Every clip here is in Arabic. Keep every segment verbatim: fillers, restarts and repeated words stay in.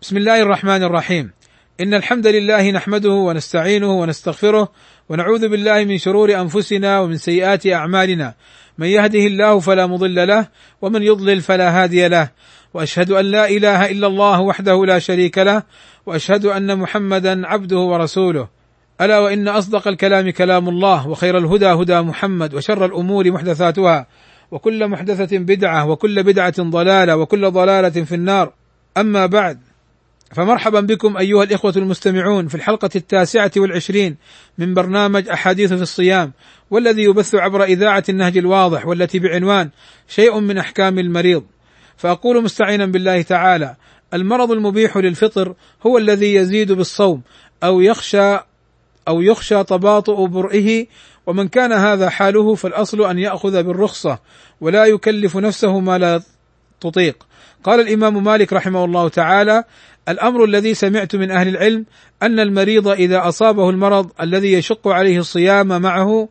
بسم الله الرحمن الرحيم. إن الحمد لله نحمده ونستعينه ونستغفره ونعوذ بالله من شرور أنفسنا ومن سيئات أعمالنا، من يهده الله فلا مضل له ومن يضلل فلا هادي له، وأشهد أن لا إله إلا الله وحده لا شريك له، وأشهد أن محمدا عبده ورسوله. ألا وإن أصدق الكلام كلام الله، وخير الهدى هدى محمد، وشر الأمور محدثاتها، وكل محدثة بدعة، وكل بدعة ضلالة، وكل ضلالة في النار. أما بعد، فمرحبا بكم أيها الإخوة المستمعون في الحلقة التاسعة والعشرين من برنامج أحاديث في الصيام، والذي يبث عبر إذاعة النهج الواضح، والتي بعنوان شيء من أحكام المريض. فأقول مستعينا بالله تعالى: المرض المبيح للفطر هو الذي يزيد بالصوم أو يخشى أو يخشى تباطؤ برئه، ومن كان هذا حاله فالأصل أن يأخذ بالرخصة ولا يكلف نفسه ما لا تطيق. قال الإمام مالك رحمه الله تعالى: الأمر الذي سمعت من أهل العلم أن المريض إذا أصابه المرض الذي يشق عليه الصيام معه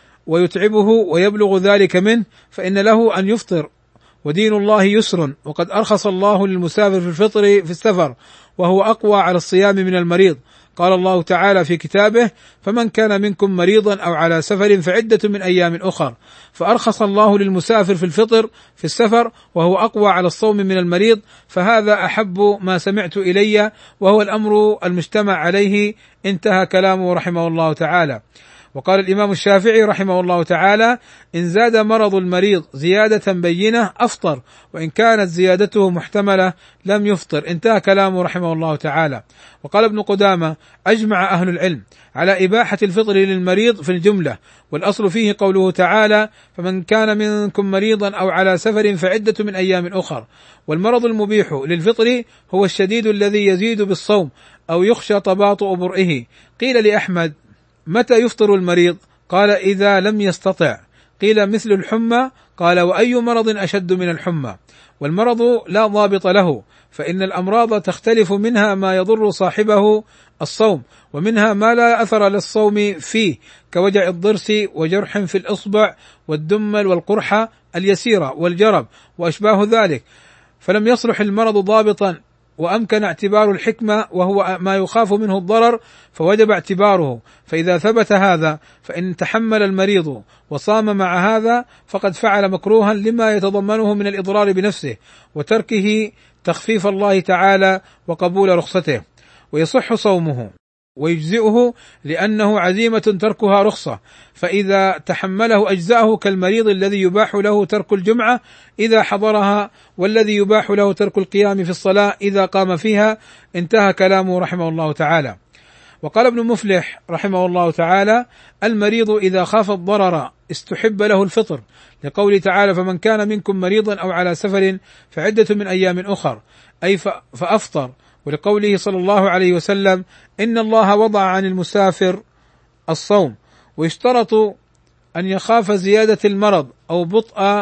ويتعبه ويبلغ ذلك منه فإن له أن يفطر، ودين الله يسر، وقد أرخص الله للمسافر في الفطر في السفر، وهو أقوى على الصيام من المريض. قال الله تعالى في كتابه: فمن كان منكم مريضا أو على سفر فعدة من أيام أخر. فأرخص الله للمسافر في الفطر في السفر، وهو أقوى على الصوم من المريض، فهذا أحب ما سمعت إلي، وهو الأمر المجتمع عليه. انتهى كلامه رحمه الله تعالى. وقال الإمام الشافعي رحمه الله تعالى: إن زاد مرض المريض زيادة بينة أفطر، وإن كانت زيادته محتملة لم يفطر. انتهى كلامه رحمه الله تعالى. وقال ابن قدامة: أجمع أهل العلم على إباحة الفطر للمريض في الجملة، والأصل فيه قوله تعالى: فمن كان منكم مريضا أو على سفر فعدة من أيام أخر. والمرض المبيح للفطر هو الشديد الذي يزيد بالصوم أو يخشى تباطؤ برئه. قيل لأحمد: متى يفطر المريض؟ قال: إذا لم يستطع. قيل: مثل الحمى؟ قال: وأي مرض أشد من الحمى؟ والمرض لا ضابط له، فإن الأمراض تختلف، منها ما يضر صاحبه الصوم، ومنها ما لا أثر للصوم فيه، كوجع الضرس وجرح في الإصبع والدمل والقرحة اليسيرة والجرب وأشباه ذلك، فلم يصلح المرض ضابطا وأمكن اعتبار الحكمة وهو ما يخاف منه الضرر، فوجب اعتباره. فإذا ثبت هذا فإن تحمل المريض وصام مع هذا فقد فعل مكروها لما يتضمنه من الإضرار بنفسه وتركه تخفيف الله تعالى وقبول رخصته، ويصح صومه ويجزئه لأنه عزيمة تركها رخصة، فإذا تحمله أجزأه، كالمريض الذي يباح له ترك الجمعة إذا حضرها، والذي يباح له ترك القيام في الصلاة إذا قام فيها. انتهى كلامه رحمه الله تعالى. وقال ابن مفلح رحمه الله تعالى: المريض إذا خاف الضرر استحب له الفطر، لقوله تعالى: فمن كان منكم مريضا أو على سفر فعدة من أيام أخر، أي فأفطر، ولقوله صلى الله عليه وسلم: إن الله وضع عن المسافر الصوم. ويشترط أن يخاف زيادة المرض أو بطء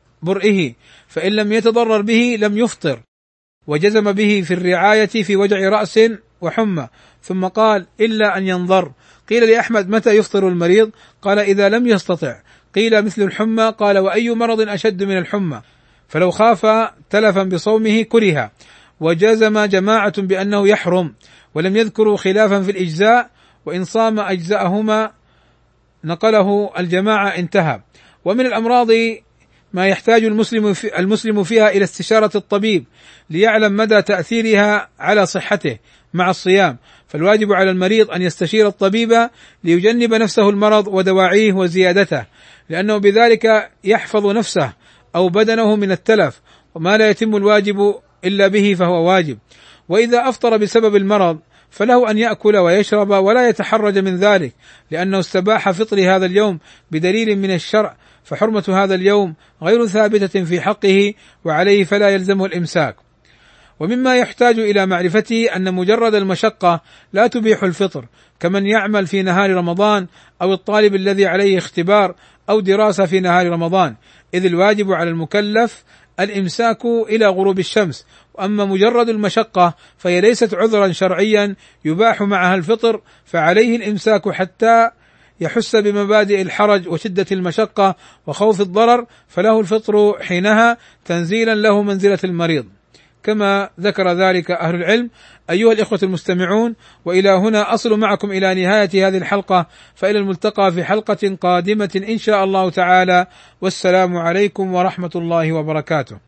برئه، فإن لم يتضرر به لم يفطر، وجزم به في الرعاية في وجع رأس وحمى. ثم قال: إلا أن ينظر. قيل لأحمد: متى يفطر المريض؟ قال: إذا لم يستطع. قيل: مثل الحمى؟ قال: وأي مرض أشد من الحمى؟ فلو خاف تلفا بصومه كره. وجزم جماعة بأنه يحرم، ولم يذكروا خلافا في الإجزاء، وإن صام أجزاءهما نقله الجماعة. انتهى. ومن الأمراض ما يحتاج المسلم في المسلم فيها إلى استشارة الطبيب ليعلم مدى تأثيرها على صحته مع الصيام، فالواجب على المريض أن يستشير الطبيب ليجنب نفسه المرض ودواعيه وزيادته، لأنه بذلك يحفظ نفسه أو بدنه من التلف، وما لا يتم الواجب إلا به فهو واجب. وإذا أفطر بسبب المرض فله أن يأكل ويشرب ولا يتحرج من ذلك، لأنه استباح فطر هذا اليوم بدليل من الشرع، فحرمة هذا اليوم غير ثابتة في حقه، وعليه فلا يلزمه الإمساك. ومما يحتاج إلى معرفته أن مجرد المشقة لا تبيح الفطر، كمن يعمل في نهار رمضان، أو الطالب الذي عليه اختبار أو دراسة في نهار رمضان، إذ الواجب على المكلف الإمساك إلى غروب الشمس. وأما مجرد المشقة فهي ليست عذرا شرعيا يباح معها الفطر، فعليه الإمساك حتى يحس بمبادئ الحرج وشدة المشقة وخوف الضرر، فله الفطر حينها تنزيلا له منزلة المريض. كما ذكر ذلك أهل العلم. أيها الإخوة المستمعون، وإلى هنا أصل معكم إلى نهاية هذه الحلقة، فإلى الملتقى في حلقة قادمة إن شاء الله تعالى، والسلام عليكم ورحمة الله وبركاته.